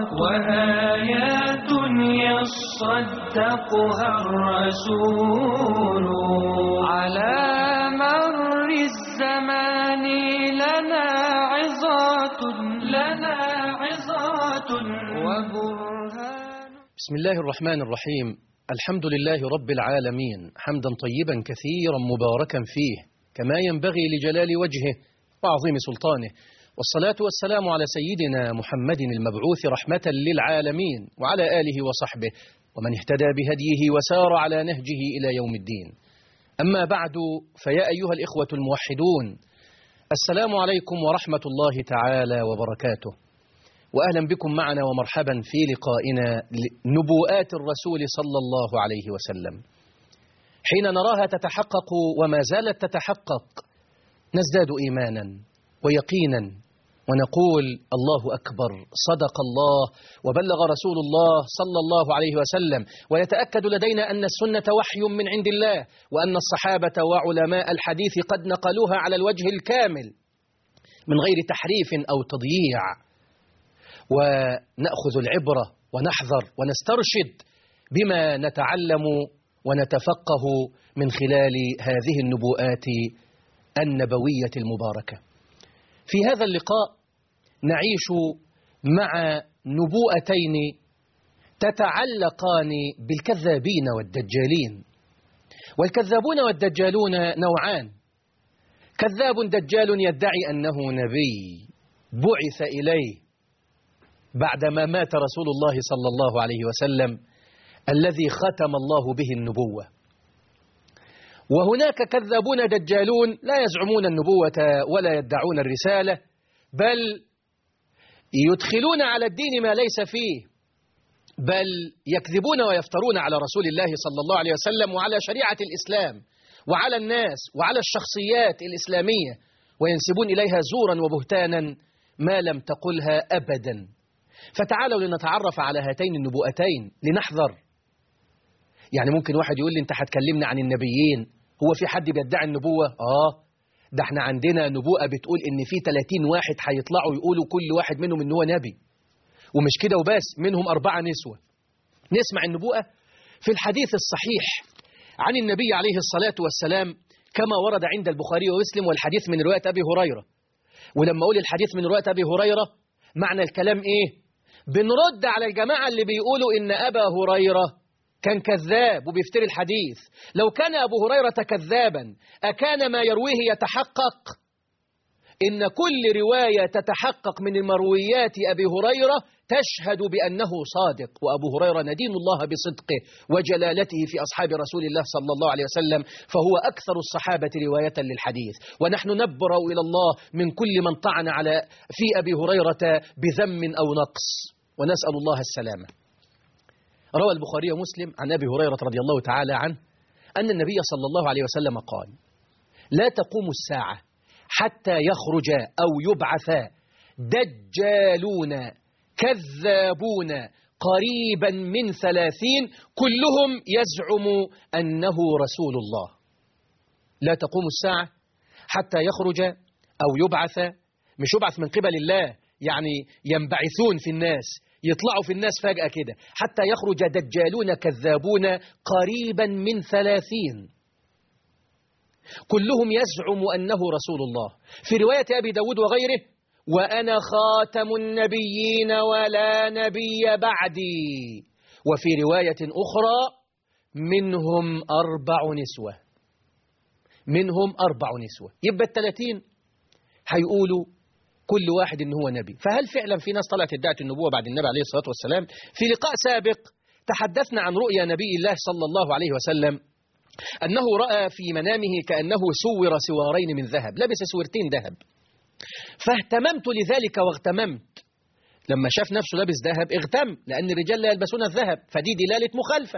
وآيات يصدقها الرسول على مر الزمان لنا عظات وبرهان. بسم الله الرحمن الرحيم. الحمد لله رب العالمين، حمدا طيبا كثيرا مباركا فيه كما ينبغي لجلال وجهه وعظيم سلطانه، والصلاة والسلام على سيدنا محمد المبعوث رحمة للعالمين وعلى آله وصحبه ومن اهتدى بهديه وسار على نهجه إلى يوم الدين. أما بعد، فيا أيها الإخوة الموحدون، السلام عليكم ورحمة الله تعالى وبركاته، وأهلا بكم معنا ومرحبا في لقائنا نبوءات الرسول صلى الله عليه وسلم. حين نراها تتحقق وما زالت تتحقق نزداد إيمانا ويقينا ونقول الله أكبر، صدق الله وبلغ رسول الله صلى الله عليه وسلم، ويتأكد لدينا أن السنة وحي من عند الله، وأن الصحابة وعلماء الحديث قد نقلوها على الوجه الكامل من غير تحريف أو تضييع. ونأخذ العبرة ونحذر ونسترشد بما نتعلم ونتفقه من خلال هذه النبوءات النبوية المباركة. في هذا اللقاء نعيش مع نبوءتين تتعلقان بالكذابين والدجالين. والكذابون والدجالون نوعان: كذاب دجال يدعي أنه نبي بعث إليه بعدما مات رسول الله صلى الله عليه وسلم الذي ختم الله به النبوة. وهناك كذابون دجالون لا يزعمون النبوة ولا يدعون الرسالة، بل يدخلون على الدين ما ليس فيه، بل يكذبون ويفترون على رسول الله صلى الله عليه وسلم وعلى شريعة الإسلام وعلى الناس وعلى الشخصيات الإسلامية، وينسبون إليها زورا وبهتانا ما لم تقلها أبدا. فتعالوا لنتعرف على هاتين النبوءتين لنحذر. يعني ممكن واحد يقول لي أنت هتكلمنا عن النبيين، هو في حد بيدعي النبوة؟ ده احنا عندنا نبوءة بتقول إن في 30 واحد هيطلعوا يقولوا كل واحد منهم إن هو نبي، ومش كده وبس، منهم 4 نسوة. نسمع النبوءة في الحديث الصحيح عن النبي عليه الصلاة والسلام كما ورد عند البخاري ومسلم، والحديث من رواية أبي هريرة. ولما أقول الحديث من رواية أبي هريرة، معنى الكلام إيه؟ بنرد على الجماعة اللي بيقولوا إن أبا هريرة كان كذاب وبيفتري الحديث. لو كان أبو هريرة كذابا أكان ما يرويه يتحقق؟ إن كل رواية تتحقق من المرويات أبي هريرة تشهد بأنه صادق، وأبو هريرة ندين الله بصدقه وجلالته في أصحاب رسول الله صلى الله عليه وسلم، فهو أكثر الصحابة رواية للحديث. ونحن نبرأ إلى الله من كل من طعن في أبي هريرة بذم أو نقص، ونسأل الله السلامة. روى البخاري ومسلم عن أبي هريرة رضي الله تعالى عنه أن النبي صلى الله عليه وسلم قال: لا تقوم الساعة حتى يخرج أو يبعث دجالون كذابون قريبا من 30 كلهم يزعم أنه رسول الله. لا تقوم الساعة حتى يخرج أو يبعث، مش يبعث من قبل الله يعني ينبعثون في الناس، يطلعوا في الناس فجأة كده، حتى يخرج دجالون كذابون قريبا من 30 كلهم يزعم أنه رسول الله. في رواية أبي داود وغيره: وأنا خاتم النبيين ولا نبي بعدي. وفي رواية أخرى: منهم 4 نسوة. منهم 4 نسوة. يبقى 30 هيقولوا كل واحد إن هو نبي. فهل فعلا في ناس طلعت ادعت النبوة بعد النبي عليه الصلاة والسلام؟ في لقاء سابق تحدثنا عن رؤيا نبي الله صلى الله عليه وسلم، أنه رأى في منامه كأنه سور سوارين من ذهب، لبس سورتين ذهب. فاهتممت لذلك واغتممت. لما شاف نفسه لابس ذهب اغتم، لأن الرجال لا يلبسون الذهب، فدي دلالة مخالفة.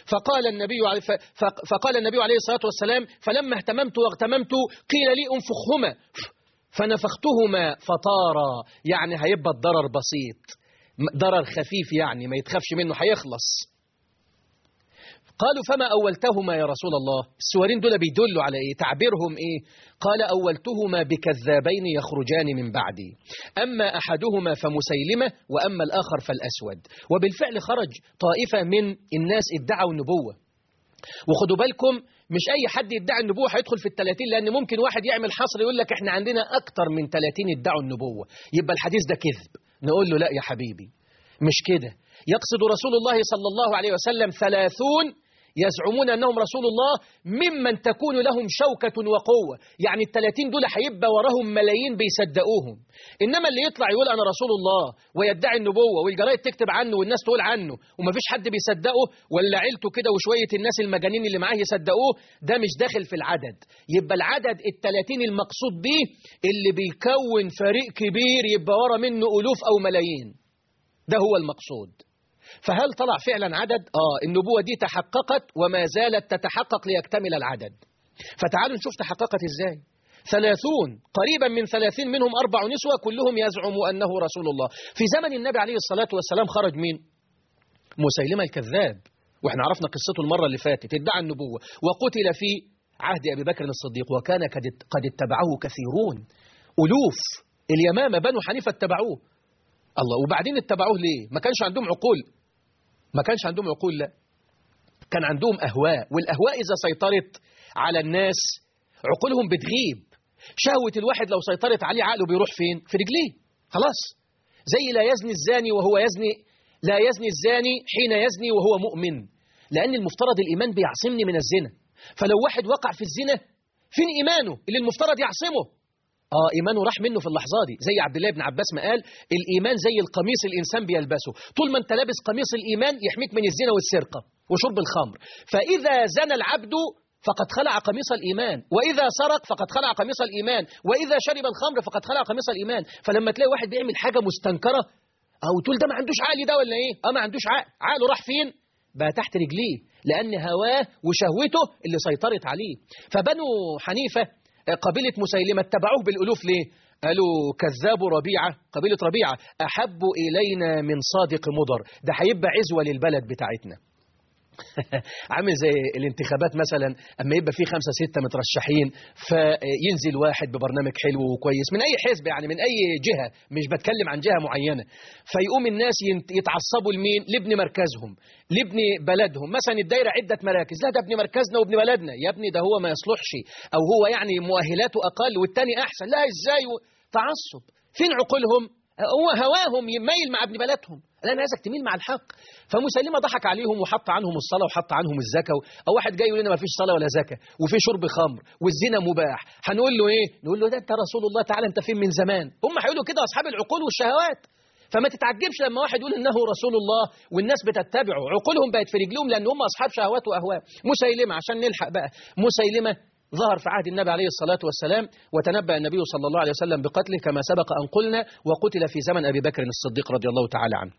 فقال النبي عليه الصلاة والسلام: فلما اهتممت واغتممت قيل لي انفخهما، فنفختهما فطارا. يعني هيبقى الضرر بسيط، ضرر خفيف، يعني ما يتخافش منه، هيخلص. قالوا فما أولتهما يا رسول الله؟ السورين دول بيدلوا على إيه؟ تعبيرهم إيه؟ قال أولتهما بكذابين يخرجان من بعدي، أما أحدهما فمسيلمة وأما الآخر فالأسود. وبالفعل خرج طائفة من الناس ادعوا النبوة. وخدوا بالكم مش أي حد يدعي النبوة هيدخل في ال30، لأن ممكن واحد يعمل حصر يقول لك إحنا عندنا أكتر من 30 ادعوا النبوة، يبقى الحديث ده كذب. نقول له لا يا حبيبي، مش كده. يقصد رسول الله صلى الله عليه وسلم 30 يزعمون أنهم رسول الله ممن تكون لهم شوكة وقوة، يعني ال30 دول هيبقى وراهم ملايين بيصدقوهم. إنما اللي يطلع يقول أنا رسول الله ويدعي النبوة والجرايد تكتب عنه والناس تقول عنه ومفيش حد بيصدقه، ولا عيلته كده وشوية الناس المجانين اللي معاه يصدقوه، ده مش داخل في العدد. يبقى العدد ال30 المقصود به اللي بيكون فريق كبير يبقى ورا منه ألوف أو ملايين، ده هو المقصود. فهل طلع فعلا عدد؟ النبوة دي تحققت وما زالت تتحقق ليكتمل العدد. فتعالوا نشوف تحققت ازاي. 30 قريبا من 30 منهم 4 نسوة كلهم يزعموا أنه رسول الله. في زمن النبي عليه الصلاة والسلام خرج مين؟ مسيلمة الكذاب، واحنا عرفنا قصته المرة اللي فاتت، ادعى النبوة وقتل في عهد أبي بكر الصديق، وكان قد اتبعه كثيرون، ألوف. اليمامة بنو حنيفة اتبعوه. الله، وبعدين اتبعوه ليه؟ ما كانش عندهم عقول؟ ما كانش عندهم عقول، لا، كان عندهم أهواء، والأهواء إذا سيطرت على الناس عقولهم بتغيب. شهوة الواحد لو سيطرت عليه عقله بيروح فين؟ في رجليه، خلاص. زي لا يزني الزاني وهو يزني، لا يزني الزاني حين يزني وهو مؤمن، لأن المفترض الإيمان بيعصمني من الزنا. فلو واحد وقع في الزنا فين إيمانه اللي المفترض يعصمه؟ إيمانه راح منه في اللحظة دي. زي عبد الله بن عباس ما قال الإيمان زي القميص الإنسان بيلبسه، طول ما أنت لابس قميص الإيمان يحميك من الزنا والسرقة وشرب الخمر. فإذا زنى العبد فقد خلع قميص الإيمان، وإذا سرق فقد خلع قميص الإيمان، وإذا شرب الخمر فقد خلع قميص الإيمان. فلما تلاقي واحد بيعمل حاجة مستنكرة أو تقول ده ما عندوش عقل ده ولا إيه؟ ما عندوش عقل، عقله راح فين؟ بقى تحت رجليه، لأن هواه وشهوته اللي سيطرت عليه. فبنو حنيفة قبيلة مسيلمة اتبعوه بالألوف ليه؟ قالوا كذاب ربيعة، قبيلة ربيعة أحب إلينا من صادق مضر، ده هيبقى عزوة للبلد بتاعتنا. عامل زي الانتخابات مثلا، اما يبقى فيه 5-6 مترشحين فينزل واحد ببرنامج حلو وكويس من اي حزب، يعني من اي جهة، مش بتكلم عن جهة معينة، فيقوم الناس يتعصبوا لمين؟ لابن مركزهم، لابن بلدهم. مثلا الدايرة عدة مراكز، لا ده ابن مركزنا وابن بلدنا. يا ابني ده هو ما يصلحش، او هو يعني مؤهلاته اقل والتاني احسن. لا، ازاي؟ تعصب. فين عقولهم؟ هو هواهم يميل مع ابن بلدهم. لا، انا عايزك تميل مع الحق. فمسيلمة ضحك عليهم وحط عنهم الصلاة وحط عنهم الزكاة. او واحد جاي يقول لنا ما فيش صلاة ولا زكاة وفي شرب خمر والزنا مباح، هنقول له ايه؟ نقول له ده انت رسول الله، تعالى انت فين من زمان. هم هيقولوا كده اصحاب العقول والشهوات. فما تتعجبش لما واحد يقول انه رسول الله والناس بتتبعه، عقولهم بقت في رجلهم لان هم اصحاب شهوات واهواء. مسيلمة، عشان نلحق بقى، مسيلمة ظهر في عهد النبي عليه الصلاة والسلام، وتنبأ النبي صلى الله عليه وسلم بقتله كما سبق أن قلنا، وقتل في زمن أبي بكر الصديق رضي الله تعالى عنه.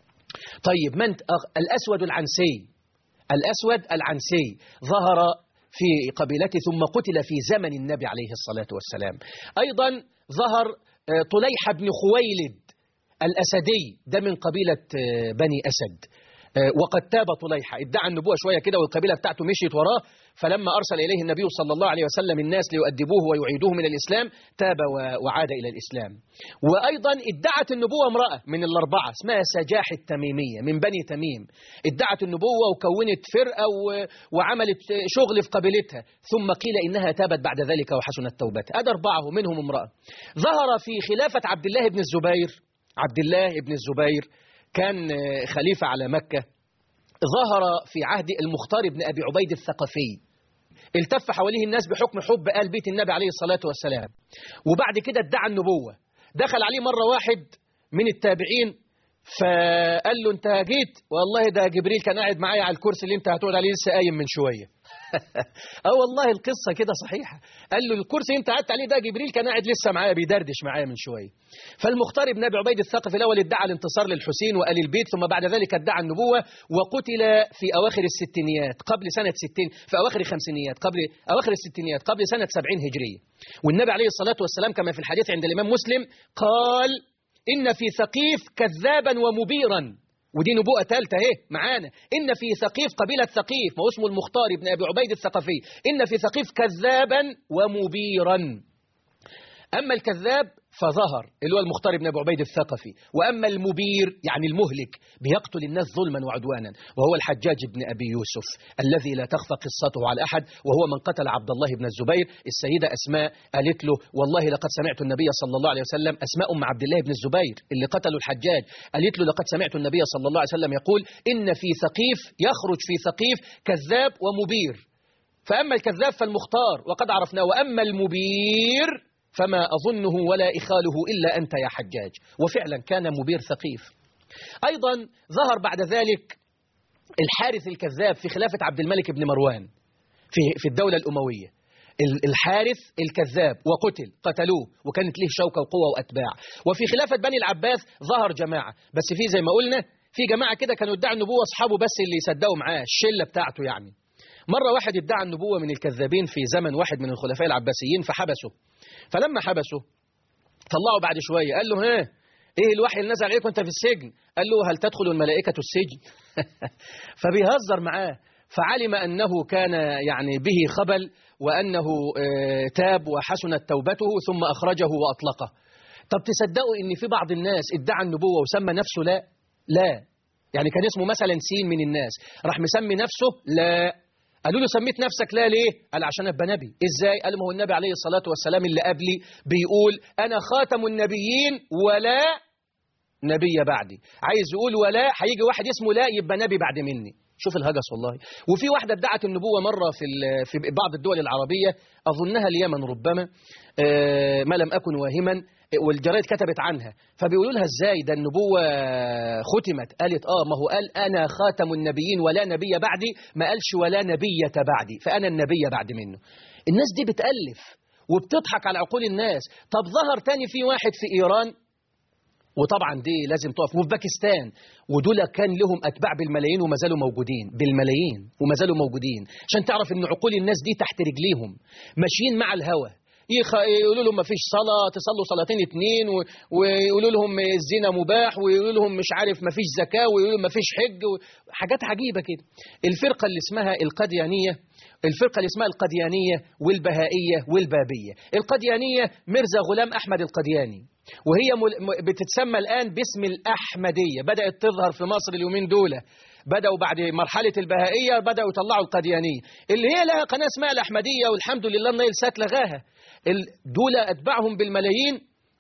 طيب، من الأسود العنسي؟ الأسود العنسي ظهر في قبيلته ثم قتل في زمن النبي عليه الصلاة والسلام. أيضا ظهر طليحة بن خويلد الأسدي، ده من قبيلة بني أسد، وقد تاب طليحة، ادعى النبوة شوية كده والقبيلة بتاعته مشيت وراه، فلما أرسل إليه النبي صلى الله عليه وسلم الناس ليؤدبوه ويعيدوه من الإسلام تاب وعاد إلى الإسلام. وأيضا ادعت النبوة امرأة من الأربعة اسمها سجاح التميمية من بني تميم، ادعت النبوة وكونت فرقة وعملت شغل في قبيلتها، ثم قيل إنها تابت بعد ذلك وحسنت توبتها. أدى 4 منهم امرأة. ظهر في خلافة عبد الله بن الزبير، عبد الله بن الزبير كان خليفة على مكة، ظهر في عهد المختار بن أبي عبيد الثقفي، التف حواليه الناس بحكم حب آل بيت النبي عليه الصلاة والسلام، وبعد كده ادعى النبوة. دخل عليه مرة واحد من التابعين فقال له انت جيت؟ والله ده جبريل كان قاعد معايا على الكرسي اللي انت هتقعد عليه لسه قايم من شوية. والله القصة كده صحيحة. قال له الكرسي انت قعدت عليه ده جبريل كان قاعد لسه معايا بيدردش معايا من شوية. فالمختار بن أبي عبيد الثقفي الأول ادعى الانتصار للحسين وآل البيت، ثم بعد ذلك ادعى النبوة وقتل في أواخر الستينيات قبل سنة 60، في أواخر الخمسينيات قبل أواخر الستينيات قبل سنة 70 هجرية. والنبي عليه الصلاة والسلام كما في الحديث عند الإمام مسلم قال إن في ثقيف كذابا ومبيرا ودي نبوءة ثالثة اهي معانا. إن في ثقيف قبيلة ثقيف، ما اسمه المختار بن أبي عبيد الثقفي، إن في ثقيف كذابا ومبيرا. أما الكذاب فظهر اللي هو المختار بن أبي عبيد الثقفي، وأما المبير يعني المهلك بيقتل الناس ظلما وعدوانا وهو الحجاج بن أبي يوسف الذي لا تخفى قصته على أحد، وهو من قتل عبد الله بن الزبير. السيدة أسماء قالت له والله لقد سمعت النبي صلى الله عليه وسلم، أسماء أم عبد الله بن الزبير اللي قتلوا الحجاج، قالت له لقد سمعت النبي صلى الله عليه وسلم يقول إن في ثقيف، يخرج في ثقيف كذاب ومبير، فأما الكذاب فالمختار وقد عرفناه، وأما المبير فما أظنه ولا إخاله إلا أنت يا حجاج. وفعلا كان مبير ثقيف. أيضا ظهر بعد ذلك الحارث الكذاب في خلافة عبد الملك بن مروان في الدولة الأموية. الحارث الكذاب وقتل، قتلوه وكانت له شوكة وقوة وأتباع. وفي خلافة بني العباس ظهر جماعة، بس في زي ما قلنا في جماعة كده كانوا ادعوا النبوة، أصحابه بس اللي يصدقوا معاه، الشلة بتاعته يعني. مرة واحد ادعى النبوة من الكذابين في زمن واحد من الخلفاء العباسيين فحبسه. فلما حبسه طلعوا بعد شوية قال له ها ايه الوحي اللي نزل عليك وانت في السجن؟ قال له هل تدخل الملائكة السجن؟ فبيهزر معاه، فعلم أنه كان يعني به خبل وأنه تاب وحسنت توبته ثم أخرجه وأطلقه. طب تصدقوا ان في بعض الناس ادعى النبوة وسمى نفسه لا يعني كان اسمه مثلا سين من الناس، راح مسمي نفسه لا. قالوا له سميت نفسك لا ليه؟ قال عشان ابقى نبي. ازاي؟ قال ما هو النبي عليه الصلاة والسلام اللي قبلي بيقول انا خاتم النبيين ولا نبي بعدي، عايز يقول ولا هيجي واحد اسمه لا يبقى نبي بعد مني. شوف الهجس والله. وفي واحدة ادعت النبوة مرة في بعض الدول العربية، أظنها اليمن ربما، ما لم أكن واهما، والجرائد كتبت عنها، فبيقولوا لها ازاي ده النبوة ختمت؟ قالت ما هو قال أنا خاتم النبيين ولا نبي بعدي، ما قالش ولا نبية بعدي، فأنا النبي بعد منه. الناس دي بتألف وبتضحك على عقول الناس. طب ظهر تاني في واحد في إيران، وطبعا دي لازم تقف، وفي باكستان، ودول كان لهم أتباع بالملايين وما زالوا موجودين، بالملايين وما زالوا موجودين، عشان تعرف ان عقول الناس دي تحت رجليهم ماشيين مع الهوى. يقولوا لهم ما فيش صلاة، تصلوا صلاتين اتنين، ويقولوا لهم الزنا مباح، ويقولوا لهم مش عارف ما فيش زكاة، ويقولوا لهم ما فيش حج، حاجات عجيبة كده. الفرقة اللي اسمها القديانية، الفرقة اللي اسمها القديانية والبهائية والبابية. القديانية مرزا غلام أحمد القدياني، وهي بتتسمى الآن باسم الأحمدية، بدأت تظهر في مصر اليومين دول، بدأوا بعد مرحلة البهائية بدأوا يطلعوا القديانية اللي هي لها قناة اسمها الأحمدية، والحمد لله النيل سات لغاها. دول أتباعهم بالملايين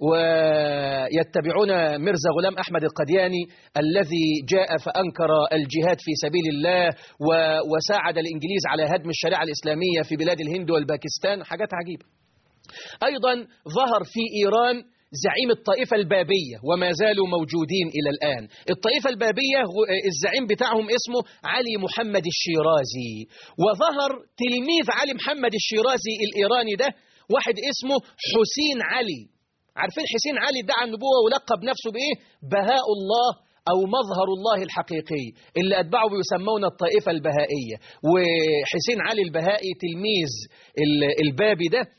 ويتبعون مرزا غلام أحمد القدياني الذي جاء فأنكر الجهاد في سبيل الله وساعد الإنجليز على هدم الشريعة الإسلامية في بلاد الهند والباكستان. حاجات عجيبة. أيضا ظهر في إيران زعيم الطائفة البابية وما زالوا موجودين إلى الآن. الطائفة البابية الزعيم بتاعهم اسمه علي محمد الشيرازي، وظهر تلميذ علي محمد الشيرازي الإيراني ده واحد اسمه حسين علي. عارفين حسين علي ادعى النبوة ولقب نفسه بإيه؟ بهاء الله أو مظهر الله الحقيقي، اللي أتبعه بيسمون الطائفة البهائية. وحسين علي البهائي تلميذ البابي ده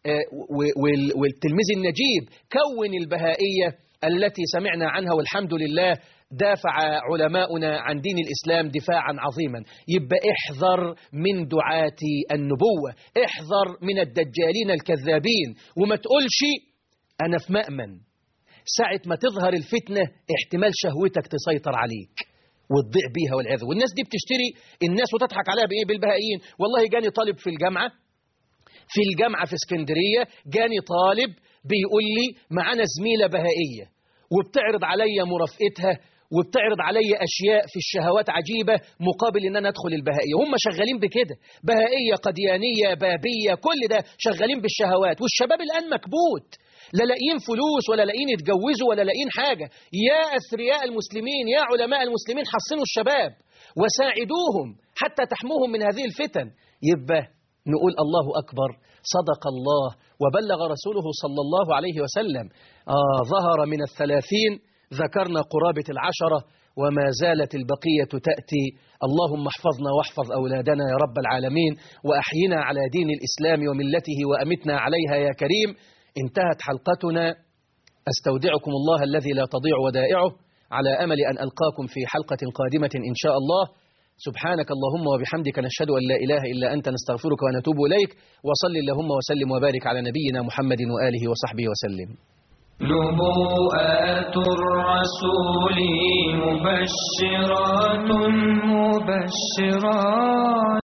والتلميذ النجيب كون البهائية التي سمعنا عنها، والحمد لله دافع علماؤنا عن دين الإسلام دفاعا عظيما. يبقى احذر من دعاة النبوة، احذر من الدجالين الكذابين، وما تقولش أنا في مأمن. ساعة ما تظهر الفتنة احتمال شهوتك تسيطر عليك وتضيع بيها والعياذ. والناس دي بتشتري الناس وتضحك عليها بإيه؟ بالبهائيين. والله جاني طالب في الجامعة في اسكندرية، جاني طالب بيقول لي معانا زميلة بهائية وبتعرض عليا مرافقتها وبتعرض عليا أشياء في الشهوات عجيبة مقابل إن أنا أدخل البهائية. هم شغالين بكده، بهائية قديانية بابية، كل ده شغالين بالشهوات. والشباب الآن مكبوت، لا لاقيين فلوس ولا لاقيين يتجوزوا ولا لاقيين حاجة. يا أثرياء المسلمين، يا علماء المسلمين، حصنوا الشباب وساعدوهم حتى تحموهم من هذه الفتن. يبقى نقول الله أكبر، صدق الله وبلغ رسوله صلى الله عليه وسلم. ظهر من 30 ذكرنا قرابة 10 وما زالت البقية تأتي. اللهم احفظنا واحفظ أولادنا يا رب العالمين، وأحينا على دين الإسلام وملته وأمتنا عليها يا كريم. انتهت حلقتنا، أستودعكم الله الذي لا تضيع ودائعه، على أمل أن ألقاكم في حلقة قادمة إن شاء الله. سبحانك اللهم وبحمدك، نشهد أن لا إله إلا أنت، نستغفرك ونتوب إليك. وصل اللهم وسلم وبارك على نبينا محمد وآله وصحبه وسلم. نبوءات الرسول مبشرات